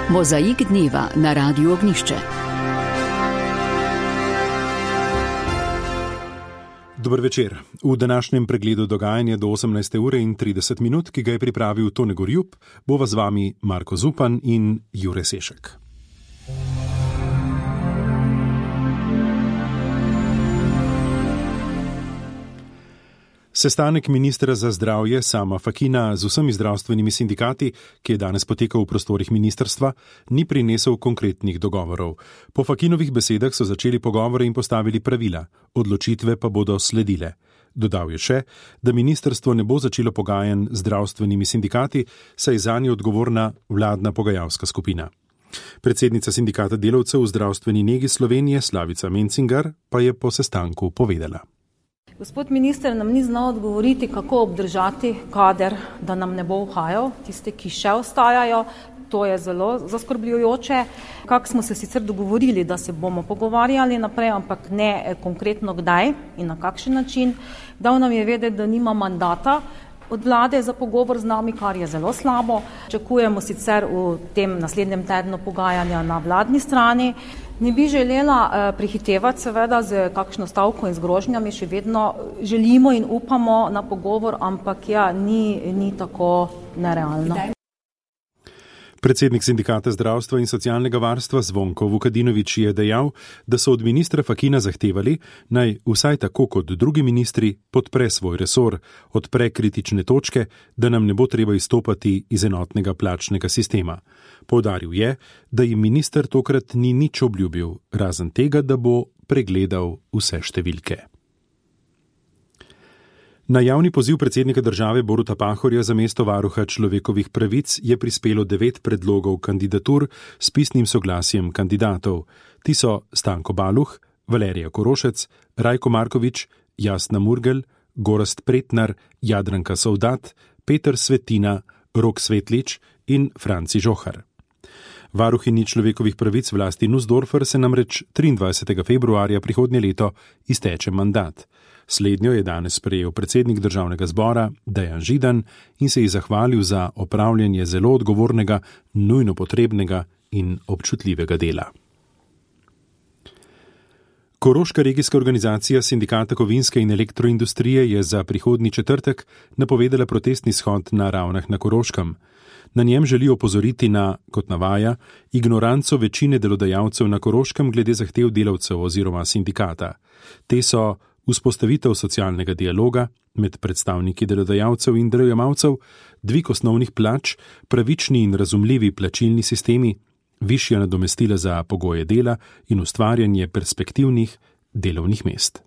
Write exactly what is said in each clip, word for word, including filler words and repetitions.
Mozaik dneva na Radiu Ognjišče. Dober večer. V današnjem pregledu dogajanja do osemnajste ure in trideset minut, ki ga je pripravil Tone Gorjup, bova z vami Marko Zupan in Jure Sešek. Sestanek ministra za zdravje Sama Fakina z vsemi zdravstvenimi sindikati, ki je danes potekal v prostorih ministrstva, ni prinesel konkretnih dogovorov. Po Fakinovih besedah so začeli pogovore in postavili pravila, odločitve pa bodo sledile. Dodal je še, da ministrstvo ne bo začelo pogajanj z zdravstvenimi sindikati, saj je zanje odgovorna vladna pogajalska skupina. Predsednica sindikata delavcev v zdravstveni negi Slovenije Slavica Mencingar pa je po sestanku povedala. Gospod minister nam ni znal odgovoriti, kako obdržati kader, da nam ne bo uhajal, tiste, ki še ostajajo. To je zelo zaskrbljujoče. Kak smo se sicer dogovorili, da se bomo pogovarjali naprej, ampak ne konkretno kdaj in na kakšen način. Dal nam je vedeti, da nima mandata od vlade za pogovor z nami, kar je zelo slabo. Čakujemo sicer v tem naslednjem tednu pogajanja na vladni strani. Ne bi želela eh, prihitevati seveda z kakšno stavko in z grožnjami, še vedno želimo in upamo na pogovor, ampak ja, ni, ni tako nerealno. Predsednik sindikata zdravstva in socialnega varstva Zvonko Vukadinovič je dejal, da so od ministra Fakina zahtevali, naj vsaj tako kot drugi ministri podpre svoj resor, odpre kritične točke, da nam ne bo treba izstopati iz enotnega plačnega sistema. Poudaril je, da jim minister tokrat ni nič obljubil, razen tega, da bo pregledal vse številke. Na javni poziv predsednika države Boruta Pahorja za mesto varuha človekovih pravic je prispelo devet predlogov kandidatur s pisnim soglasjem kandidatov. Ti so Stanko Baluh, Valerija Korošec, Rajko Markovič, Jasna Murgel, Gorazd Pretnar, Jadranka Sovdat, Peter Svetina, Rok Svetlič in Franci Žohar. Varuhinji človekovih pravic Vlasti Nussdorfer se namreč triindvajsetega februarja prihodnje leto izteče mandat. Slednjo je danes sprejel predsednik državnega zbora Dejan Židan in se ji zahvalil za opravljanje zelo odgovornega, nujno potrebnega in občutljivega dela. Koroška regijska organizacija Sindikata kovinske in elektroindustrije je za prihodnji četrtek napovedala protestni shod na Ravnah na Koroškem. Na njem želi opozoriti na, kot navaja, ignoranco večine delodajalcev na Koroškem glede zahtev delavcev oziroma sindikata. Te so vzpostavitev socialnega dialoga med predstavniki delodajalcev in delojemalcev, dvig osnovnih plač, pravični in razumljivi plačilni sistemi, višja nadomestila za pogoje dela in ustvarjanje perspektivnih delovnih mest.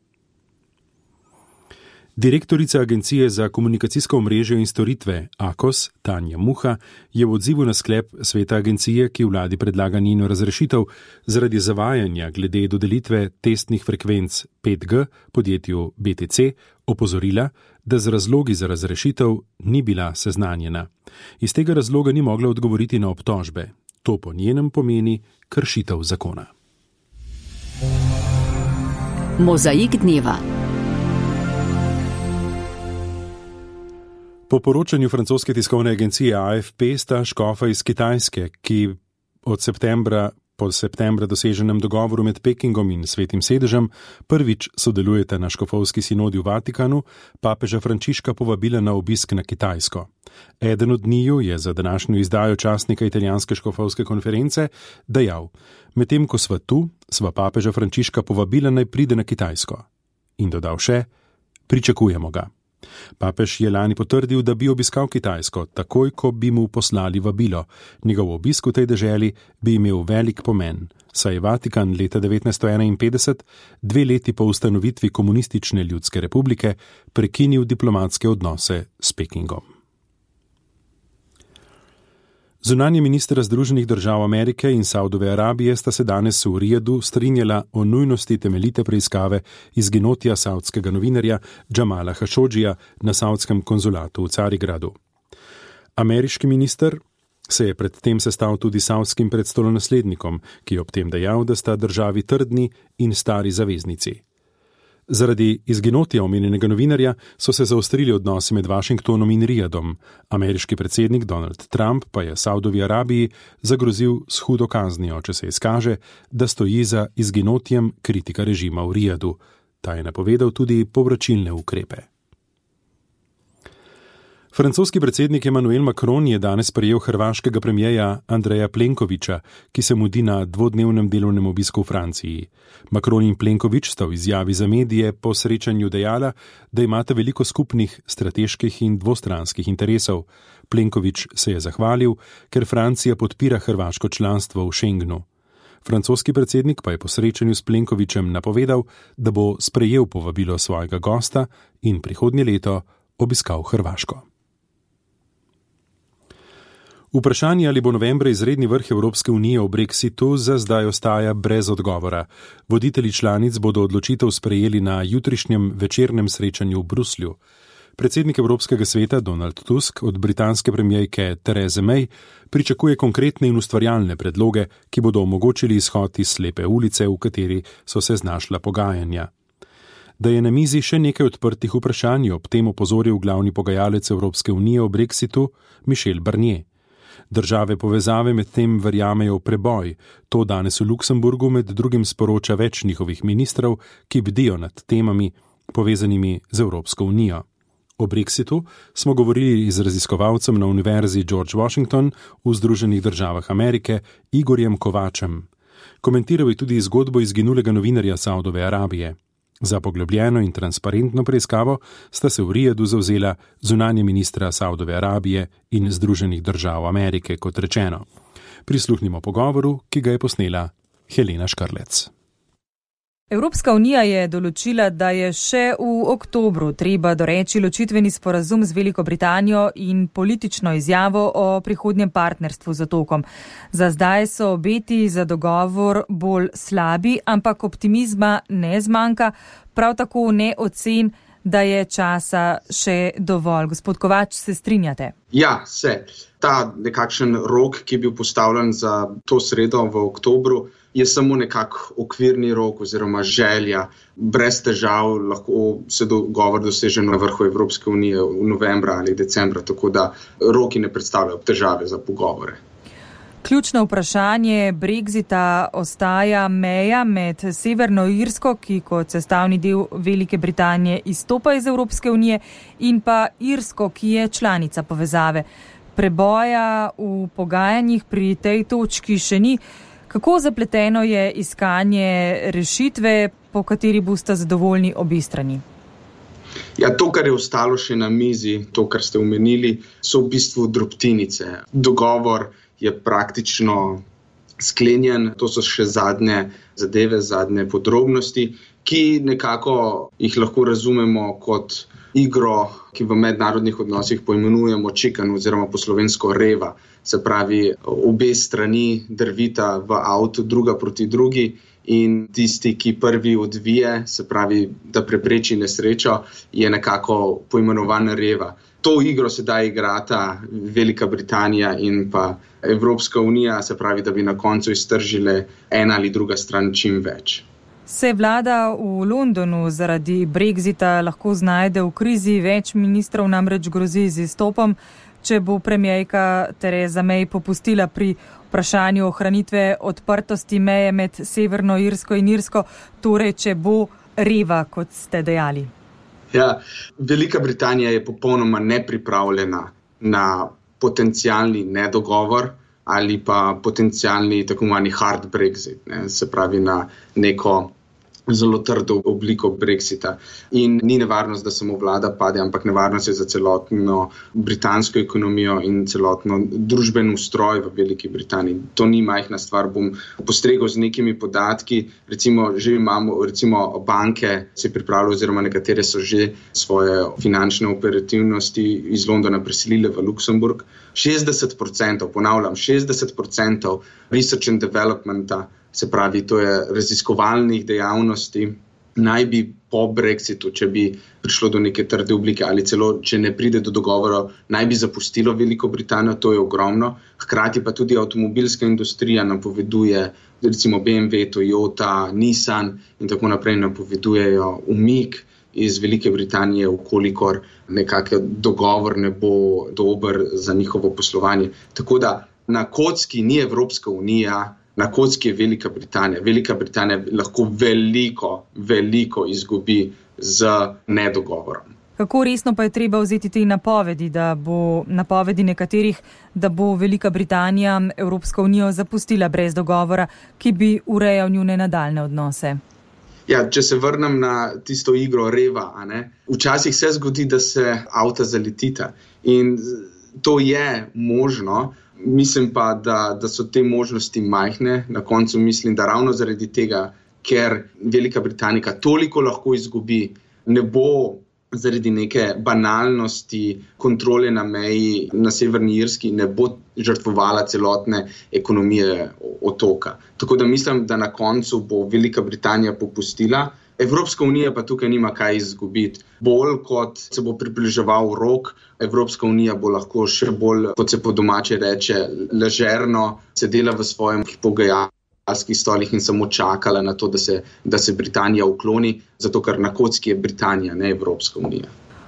Direktorica Agencije za komunikacijsko omrežje in storitve Akos, Tanja Muha, je v odzivu na sklep sveta agencije, ki vladi predlaga njeno razrešitev zaradi zavajanja glede dodelitve testnih frekvenc pet G podjetju B T C, opozorila, da z razlogi za razrešitev ni bila seznanjena. Iz tega razloga ni mogla odgovoriti na obtožbe. To po njenem pomeni kršitev zakona. Mozaik dneva. Po poročanju francoske tiskovne agencije A F P sta škofa iz Kitajske, ki od septembra po septembra doseženem dogovoru med Pekingom in Svetim sedežem prvič sodelujeta na škofovski sinodi v Vatikanu, papeža Frančiška povabila na obisk na Kitajsko. Eden od njiju je za današnjo izdajo časnika italijanske škofovske konference dejal: medtem ko sva tu, sva papeža Frančiška povabila naj pride na Kitajsko. In dodal še: pričakujemo ga. Papež je lani potrdil, da bi obiskal Kitajsko, takoj ko bi mu poslali vabilo. Njegov obisk v tej deželi bi imel velik pomen, saj je Vatikan leta devetnajststo enainpetdeset, dve leti po ustanovitvi komunistične ljudske republike, prekinil diplomatske odnose s Pekingom. Zunanji ministra Združenih držav Amerike in Saudove Arabije sta se danes v Rijadu strinjala o nujnosti temeljite preiskave izginotja saudskega novinarja Džamala Hašodžija na saudskem konzulatu v Carigradu. Ameriški minister se je predtem sestal tudi s saudskim predstolonaslednikom, ki je ob tem dejal, da sta državi trdni in stari zaveznici. Zaradi izginotja omenjenega novinarja so se zaostrili odnosi med Washingtonom in Rijadom. Ameriški predsednik Donald Trump pa je Saudovi Arabiji zagrozil s hudo kaznijo, če se izkaže, da stoji za izginotjem kritika režima v Rijadu. Ta je napovedal tudi povračilne ukrepe. Francoski predsednik Emmanuel Macron je danes prejel hrvaškega premierja Andreja Plenkovića, ki se mudi na dvodnevnem delovnem obisku v Franciji. Macron in Plenković sta v izjavi za medije po srečanju dejala, da imata veliko skupnih strateških in dvostranskih interesov. Plenković se je zahvalil, ker Francija podpira hrvaško članstvo v Schengenu. Francoski predsednik pa je po srečanju s Plenkovićem napovedal, da bo sprejel povabilo svojega gosta in prihodnje leto obiskal Hrvaško. Vprašanje, ali bo novembra izredni vrh Evropske unije o Brexitu, za zdaj ostaja brez odgovora. Voditelji članic bodo odločitev sprejeli na jutrišnjem večernem srečanju v Bruslju. Predsednik Evropskega sveta Donald Tusk od britanske premierke Therese May pričakuje konkretne in ustvarjalne predloge, ki bodo omogočili izhod iz slepe ulice, v kateri so se znašla pogajanja. Da je na mizi še nekaj odprtih vprašanj, ob tem opozoril glavni pogajalec Evropske unije o Brexitu Michel Barnier. Države povezave med tem verjamejo v preboj. To danes v Luksemburgu med drugim sporoča več njihovih ministrov, ki bdijo nad temami povezanimi z Evropsko unijo. O Brexitu smo govorili z raziskovalcem na Univerzi George Washington v Združenih državah Amerike Igorjem Kovačem. Komentiral je tudi zgodbo izginulega novinarja Saudove Arabije. Za poglobljeno in transparentno preiskavo sta se v Rijadu zavzela zunanje ministra Saudove Arabije in Združenih držav Amerike, kot rečeno. Prisluhnimo pogovoru, ki ga je posnela Helena Škrlec. Evropska unija je določila, da je še v oktobru treba doreči ločitveni sporazum z Veliko Britanijo in politično izjavo o prihodnjem partnerstvu z otokom. Za zdaj so obeti za dogovor bolj slabi, ampak optimizma ne zmanjka, prav tako ne ocen, da je časa še dovolj. Gospod Kovač, se strinjate? Ja, se. Ta nekakšen rok, ki je bil postavljen za to sredo v oktobru, je samo nekak okvirni rok oziroma želja. Brez težav lahko se dogovor doseže na vrhu Evropske unije v novembra ali decembra, tako da roki ne predstavljajo težave za pogovore. Ključno vprašanje Brexita ostaja meja med Severno Irsko, ki kot sestavni del Velike Britanije izstopa iz Evropske unije, in pa Irsko, ki je članica povezave. Preboja v pogajanjih pri tej točki še ni. Kako zapleteno je iskanje rešitve, po kateri boste zadovoljni obe strani? Ja, to, kar je ostalo še na mizi, to, kar ste omenili, so v bistvu drobtinice. Dogovor je praktično sklenjen, to so še zadnje zadeve, zadnje podrobnosti, ki nekako jih lahko razumemo kot igro, ki v mednarodnih odnosih poimenujemo chicken oziroma po slovensko reva. Se pravi, obe strani drvita v avtu druga proti drugi in tisti, ki prvi odvije, se pravi, da prepreči nesrečo, je nekako poimenovan reva. To igro sedaj igrata Velika Britanija in pa Evropska unija, se pravi, da bi na koncu iztržile ena ali druga stran čim več. Se vlada v Londonu zaradi Brexita lahko znajde v krizi, več ministrov namreč grozi z izstopom, če bo premierka Theresa May popustila pri vprašanju ohranitve odprtosti meje med Severno Irsko in Irsko, torej če bo reva, kot ste dejali. Ja, Velika Britanija je popolnoma nepripravljena na potencialni nedogovor ali pa potencialni tako imenovani hard Brexit, ne, se pravi na neko zelo trdo obliko Brexita. In ni nevarnost, da samo vlada pade, ampak nevarnost je za celotno britansko ekonomijo in celotno družben ustroj v Veliki Britaniji. To ni majhna stvar. Bom postregel z nekimi podatki. Recimo, že imamo, recimo banke se pripravljajo oziroma nekatere so že svoje finančne operativnosti iz Londona preselile v Luksemburg. šestdeset procentov, ponavljam, šestdeset procentov research and developmenta, se pravi, to je raziskovalnih dejavnosti, naj bi po Brexitu, če bi prišlo do neke trde oblike ali celo, če ne pride do dogovora, naj bi zapustilo Veliko Britanijo, to je ogromno. Hkrati pa tudi avtomobilska industrija napoveduje, recimo B M W, Toyota, Nissan in tako naprej napovedujejo umik iz Velike Britanije, ukolikor nekako dogovor ne bo dober za njihovo poslovanje. Tako da na kocki ni Evropska unija, na kocki je Velika Britanija. Velika Britanija lahko veliko, veliko izgubi z nedogovorom. Kako resno pa je treba vzeti te napovedi, da bo napovedi nekaterih, da bo Velika Britanija Evropsko unijo zapustila brez dogovora, ki bi urejal njune nadaljne odnose? Ja, če se vrnem na tisto igro reva, a ne? Včasih se zgodi, da se avta zaletita in to je možno. Mislim pa, da, da so te možnosti majhne. Na koncu mislim, da ravno zaradi tega, ker Velika Britanija toliko lahko izgubi, ne bo zaradi neke banalnosti kontrole na meji na Severni Irski, ne bo žrtvovala celotne ekonomije otoka. Tako da mislim, da na koncu bo Velika Britanija popustila. Evropska unija pa tukaj nima kaj izgubiti. Bolj kot se bo približeval rok, Evropska unija bo lahko še bolj, kot se po domače reče, ležerno sedela v svojem pogajalskih stolih in samo čakala na to, da se, da se Britanija ukloni, zato ker na kocki je Britanija, ne Evropska unija.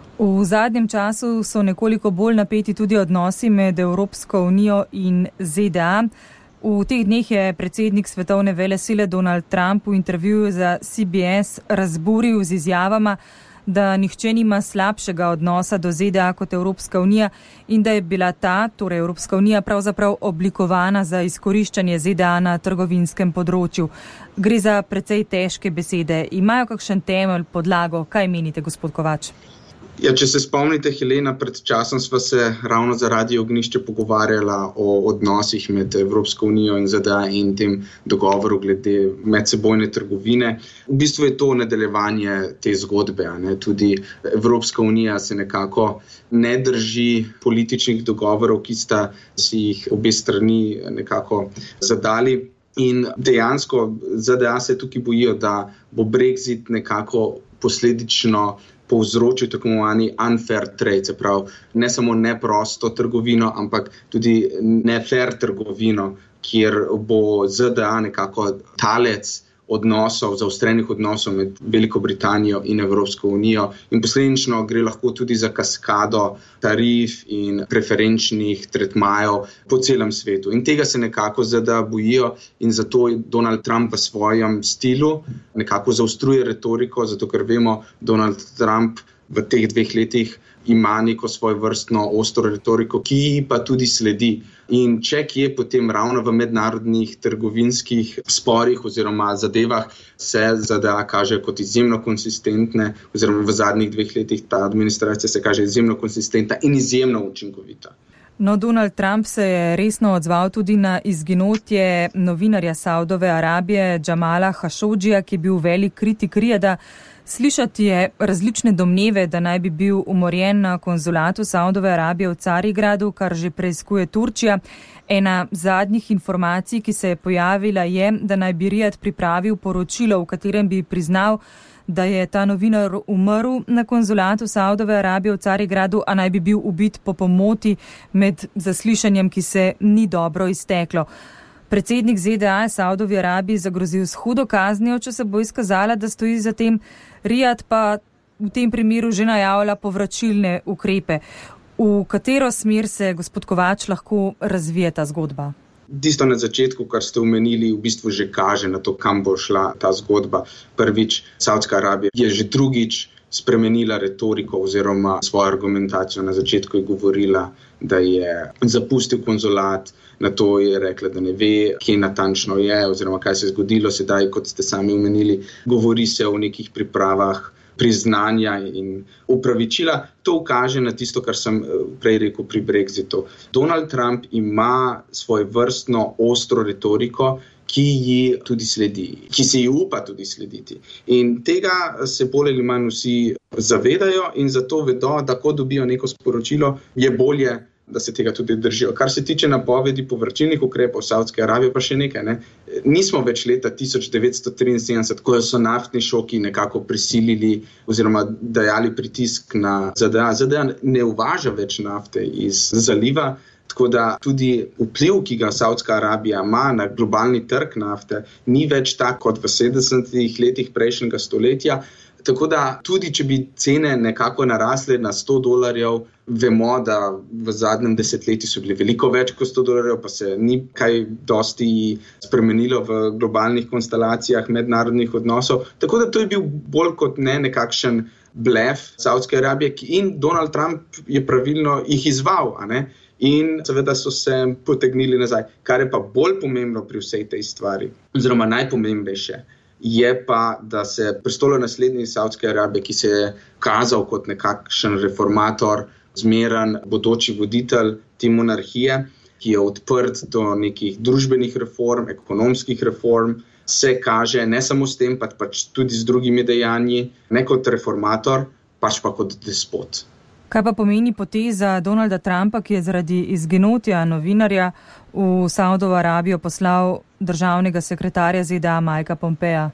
V zadnjem času so nekoliko bolj napeti tudi odnosi med Evropsko unijo in Z D A. V teh dneh je predsednik svetovne velesile Donald Trump v intervjuju za C B S razburil z izjavama, da nihče nima slabšega odnosa do Z D A kot Evropska unija in da je bila ta, torej Evropska unija, pravzaprav oblikovana za izkoriščanje Z D A na trgovinskem področju. Gre za precej težke besede. Imajo kakšen temelj, podlago? Kaj menite, gospod Kovač? Ja, če se spomnite, Helena, pred časom sva se ravno za Radio Ognjišče pogovarjala o odnosih med Evropsko unijo in Z D A in tem dogovoru glede medsebojne trgovine. V bistvu je to nadaljevanje te zgodbe. Ne? Tudi Evropska unija se nekako ne drži političnih dogovorov, ki sta si jih obe strani nekako zadali. In dejansko Z D A se tukaj bojijo, da bo Brexit nekako posledično povzročil tako imenovani unfair trade, se pravi ne samo neprosto trgovino, ampak tudi nefair trgovino, kjer bo Z D A nekako talec odnosov, zaostrenih odnosov med Veliko Britanijo in Evropsko unijo in posledično gre lahko tudi za kaskado tarif in preferenčnih tretmajev po celem svetu. In tega se nekako Z D A bojijo in zato Donald Trump v svojem stilu nekako zaostruje retoriko, zato ker vemo, Donald Trump v teh dveh letih ima neko svojo vrstno ostro retoriko, ki pa tudi sledi. In če kje potem ravno v mednarodnih trgovinskih sporih oziroma zadevah se Z D A kaže kot izjemno konsistentne, oziroma v zadnjih dveh letih ta administracija se kaže izjemno konsistentna in izjemno učinkovita. No, Donald Trump se je resno odzval tudi na izginotje novinarja Saudove Arabije Jamala Khashogija, ki je bil velik kritik Rijada. Slišati je različne domneve, da naj bi bil umorjen na konzulatu Saudove Arabije v Carigradu, kar že preiskuje Turčija. Ena zadnjih informacij, ki se je pojavila, je, da naj bi Rijad pripravil poročilo, v katerem bi priznal, da je ta novinar umrl na konzulatu Saudove Arabije v Carigradu, a naj bi bil ubit po pomoti med zaslišanjem, ki se ni dobro izteklo. Predsednik Z D A je Saudovi Arabiji zagrozil s hudo kaznijo, če se bo izkazala, da stoji za tem. Rijad pa v tem primeru že najavlja povračilne ukrepe. V katero smer se, gospod Kovač, lahko razvije ta zgodba? Tisto na začetku, kar ste omenili, v bistvu že kaže na to, kam bo šla ta zgodba. Prvič, Saudska Arabija je že drugič spremenila retoriko oziroma svojo argumentacijo. Na začetku je govorila, da je zapustil konzulat, na to je rekla, da ne ve, kje natančno je oziroma kaj se je zgodilo. Sedaj, kot ste sami omenili, govori se o nekih pripravah priznanja in upravičila. To ukaže na tisto, kar sem prej rekel pri Brexitu. Donald Trump ima svojo vrstno ostro retoriko, ki ji tudi sledi, ki se ji upa tudi slediti. In tega se bolj ali manj vsi zavedajo in zato vedo, da ko dobijo neko sporočilo, je bolje da se tega tudi držijo. Kar se tiče napovedi povračilnih ukrepov Savdske Arabije, pa še nekaj. Ne? Nismo več leta tisoč devetsto triinsedemdeset, ko so naftni šoki nekako prisilili oziroma dajali pritisk na ZDA. ZDA ne uvaža več nafte iz zaliva, tako da tudi vpliv, ki ga Savdska Arabija ima na globalni trg nafte, ni več tak kot v sedemdesetih letih prejšnjega stoletja. Tako da tudi, če bi cene nekako narasle na sto dolarjev, vemo, da v zadnjem desetletju so bili veliko več kot sto dolarjev, pa se ni kaj dosti spremenilo v globalnih konstelacijah mednarodnih odnosov. Tako da to je bil bolj kot ne nekakšen blef Savdske Arabije in Donald Trump je pravilno jih izval, a ne? In seveda so se potegnili nazaj. Kar je pa bolj pomembno pri vsej tej stvari, oziroma najpomembnejše, je pa, da se prestolonaslednik Savdske Arabije, ki se je kazal kot nekakšen reformator, zmeren bodoči voditelj te monarhije, ki je odprt do nekih družbenih reform, ekonomskih reform, se kaže ne samo s tem, pač tudi z drugimi dejanji, ne kot reformator, pač pa kot despot. Kaj pa pomeni poteza Donalda Trumpa, ki je zaradi izginotja novinarja v Savdovo Arabijo poslal državnega sekretarja Z D A Mikea Pompeja?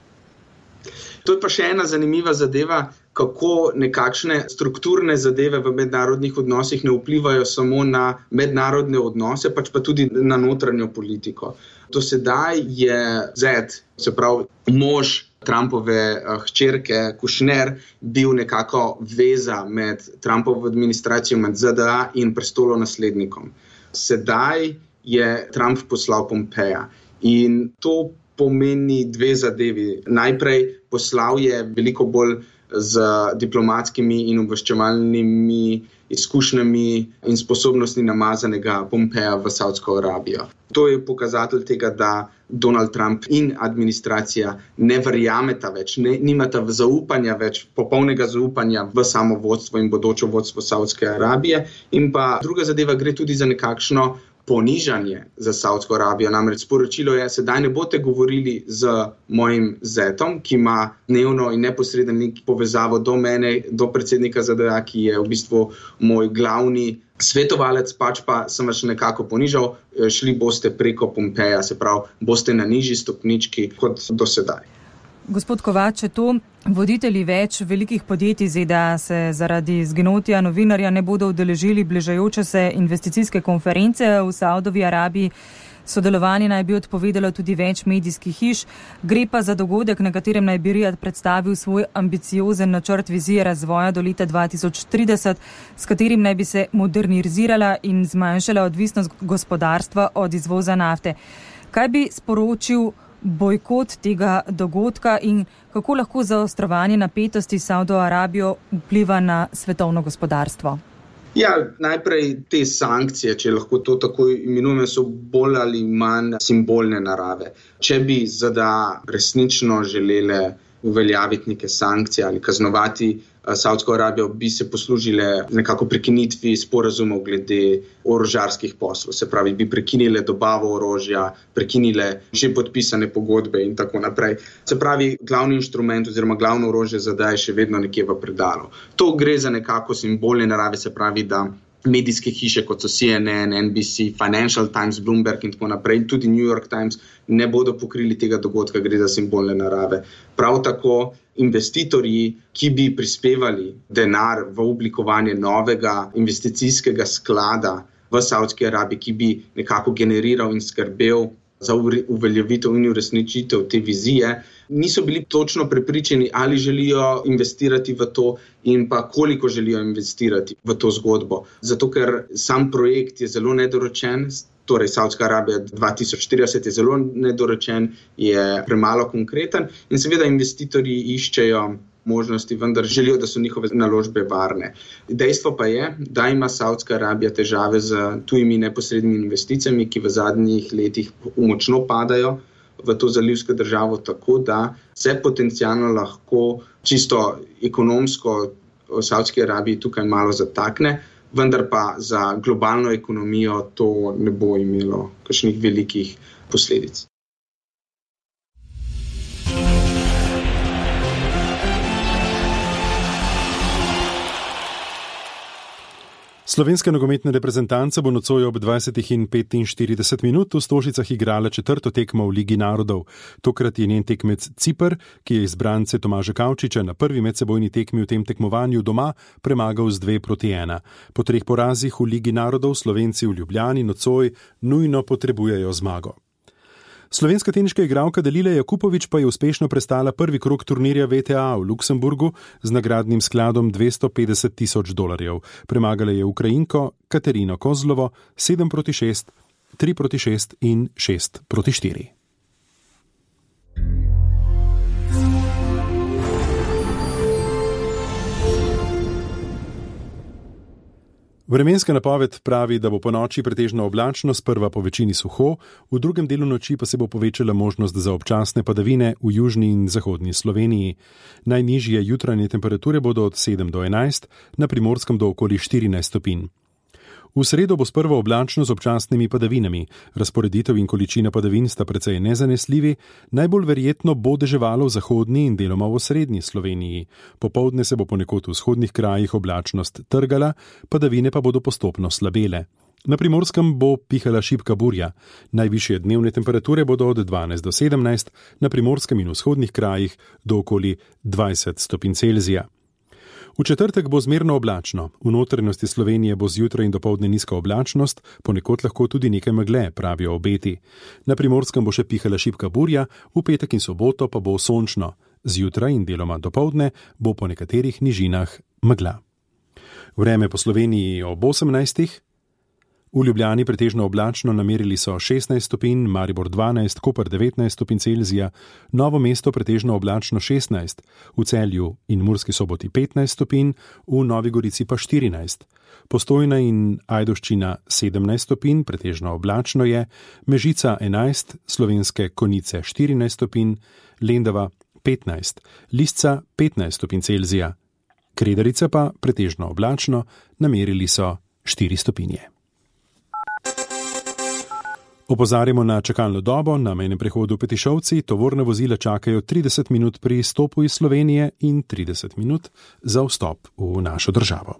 To je pa še ena zanimiva zadeva, kako nekakšne strukturne zadeve v mednarodnih odnosih ne vplivajo samo na mednarodne odnose, pač pa tudi na notranjo politiko. Do sedaj je Zed, se pravi mož Trumpove hčerke Kushner, bil nekako veza med Trumpovo administracijo, med Z D A in prestolonaslednikom. Sedaj je Trump poslal Pompeja in to pomeni dve zadevi. Najprej poslal je veliko bolj z diplomatskimi in obveščevalnimi izkušnjami in sposobnostmi namazanega Pompeja v Savdsko Arabijo. To je pokazatelj tega, da Donald Trump in administracija ne verjameta več, ne, nimata zaupanja več, popolnega zaupanja v samo vodstvo in bodočo vodstvo Savdske Arabije. In pa druga zadeva, gre tudi za nekakšno ponižanje za Savdsko Arabijo. Namreč sporočilo je, sedaj ne boste govorili z mojim zetom, ki ima dnevno in neposreden povezavo do mene, do predsednika Z D A, ki je v bistvu moj glavni svetovalec, pač pa sem vas nekako ponižal, šli boste preko Pompeja, se pravi, boste na nižji stopnički kot do sedaj. Gospod Kovač, to voditelji več velikih podjetij Z D A se zaradi izginotja novinarja ne bodo udeležili bližajoče se investicijske konference v Savdovi Arabiji. Sodelovanje naj bi odpovedalo tudi več medijskih hiš. Gre pa za dogodek, na katerem naj bi Rijad predstavil svoj ambiciozen načrt vizije razvoja do leta dva tisoč trideset, s katerim naj bi se modernizirala in zmanjšala odvisnost gospodarstva od izvoza nafte. Kaj bi sporočil bojkot tega dogodka in kako lahko zaostrovanje napetosti s Savdo Arabijo vpliva na svetovno gospodarstvo? Ja, najprej te sankcije, če lahko to tako imenujemo, so bolj ali manj simbolne narave. Če bi Z D A resnično želele uveljaviti neke sankcije ali kaznovati Savdsko Arabijo, bi se poslužile nekako prekinitvi sporazumov glede orožarskih poslov. Se pravi, bi prekinile dobavo orožja, prekinile že podpisane pogodbe in tako naprej. Se pravi, glavni inštrument oziroma glavno orožje Z D A je še vedno nekje v predalu. To gre za nekako simbolne narave, se pravi, da medijske hiše kot so C N N, N B C, Financial Times, Bloomberg in tako naprej, tudi New York Times ne bodo pokrili tega dogodka, gre za simbolne narave. Prav tako investitorji, ki bi prispevali denar v oblikovanje novega investicijskega sklada v Savdski Arabiji, ki bi nekako generiral in skrbel za uveljavitev in uresničitev te vizije, niso bili točno prepričani, ali želijo investirati v to in pa koliko želijo investirati v to zgodbo. Zato, ker sam projekt je zelo nedorečen, torej Savdska Arabija dva tisoč štirideset je zelo nedorečen, je premalo konkreten in seveda investitorji iščejo možnosti, vendar želijo, da so njihove naložbe varne. Dejstvo pa je, da ima Savdska Arabija težave z tujimi neposrednimi investicijami, ki v zadnjih letih močno padajo v to zalivsko državo, tako da se potencialno lahko čisto ekonomsko v Savdski Arabiji tukaj malo zatakne, vendar pa za globalno ekonomijo to ne bo imelo kakšnih velikih posledic. Slovenska nogometna reprezentanca bo nocoj ob dvajsetih in petinštirideset minut v Stožicah igrala četrto tekmo v Ligi narodov. Tokrat je njen tekmec Ciper, ki je izbrance Tomaža Kavčiča na prvi medsebojni tekmi v tem tekmovanju doma premagal z dve proti ena. Po treh porazih v Ligi narodov Slovenci v Ljubljani nocoj nujno potrebujejo zmago. Slovenska teniška igralka Dalila Jakupović pa je uspešno prestala prvi krog turnirja V T A v Luksemburgu z nagradnim skladom dvesto petdeset tisoč dolarjev. Premagala je Ukrajinko Katerino Kozlovo sedem proti šest, tri proti šest in šest proti štiri. Vremenska napoved pravi, da bo po noči pretežno oblačno, sprva po večini suho, v drugem delu noči pa se bo povečala možnost za občasne padavine v južni in zahodni Sloveniji. Najnižje jutranje temperature bodo od sedem do enajst, na Primorskem do okoli štirinajst stopinj. V sredo bo sprva oblačno z občasnimi padavinami. Razporeditev in količina padavin sta precej nezanesljivi, najbolj verjetno bo deževalo v zahodni in deloma v osrednji Sloveniji. Popoldne se bo ponekod v vzhodnih krajih oblačnost trgala, padavine pa bodo postopno slabele. Na Primorskem bo pihala šibka burja. Najvišje dnevne temperature bodo od dvanajst do sedemnajst, na Primorskem in vzhodnih krajih do okoli dvajset stopinj Celzija. V četrtek bo zmerno oblačno, v notranjosti Slovenije bo zjutraj in dopoldne nizka oblačnost, ponekod lahko tudi nekaj megle, pravijo obeti. Na Primorskem bo še pihala šibka burja, v petek in soboto pa bo sončno. Zjutraj in deloma dopoldne bo po nekaterih nižinah megla. Vreme po Sloveniji ob osemnajstih. V Ljubljani pretežno oblačno, namerili so šestnajst stopinj, Maribor dvanajst, Koper devetnajst stopinj Celzija, Novo mesto pretežno oblačno šestnajst, v Celju in Murski Soboti petnajst stopinj, v Novi Gorici pa štirinajst. Postojna in Ajdovščina sedemnajst stopinj, pretežno oblačno je, Mežica enajst, Slovenske Konjice štirinajst stopinj, Lendava petnajst, Lisca petnajst stopinj Celzija. Kredarica pa pretežno oblačno, namerili so štiri stopinje. Opozarjamo na čakalno dobo, na mejnem prehodu Petišovci, tovorna vozila čakajo trideset minut pri izstopu iz Slovenije in trideset minut za vstop v našo državo.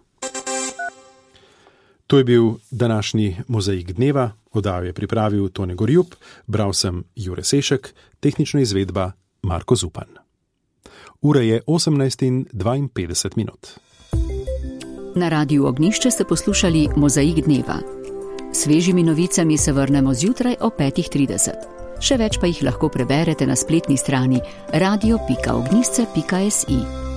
To je bil današnji Mozaik dneva, oddajo je pripravil Tone Gorjup, bral sem Jure Sešek, tehnična izvedba Marko Zupan. Ura je osemnajst in dvainpetdeset minut. Na Radiu Ognjišče ste poslušali Mozaik dneva. Svežimi novicami se vrnemo zjutraj o petih trideset. Še več pa jih lahko preberete na spletni strani radio pika ognjišče pika si.